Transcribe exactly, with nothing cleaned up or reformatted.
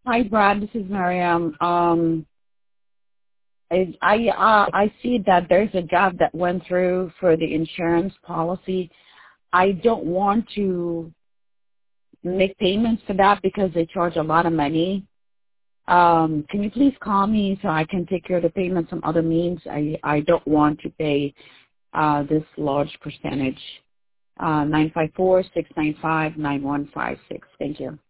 Hi, Brad. This is Miriam. Um, I I, uh, I see that there's a job that went through for the insurance policy. I don't want to make payments for that because they charge a lot of money. Um, can you please call me so I can take care of the payment some other means? I, I don't want to pay uh, this large percentage. Uh, nine five four, six nine five, nine one five six. Thank you.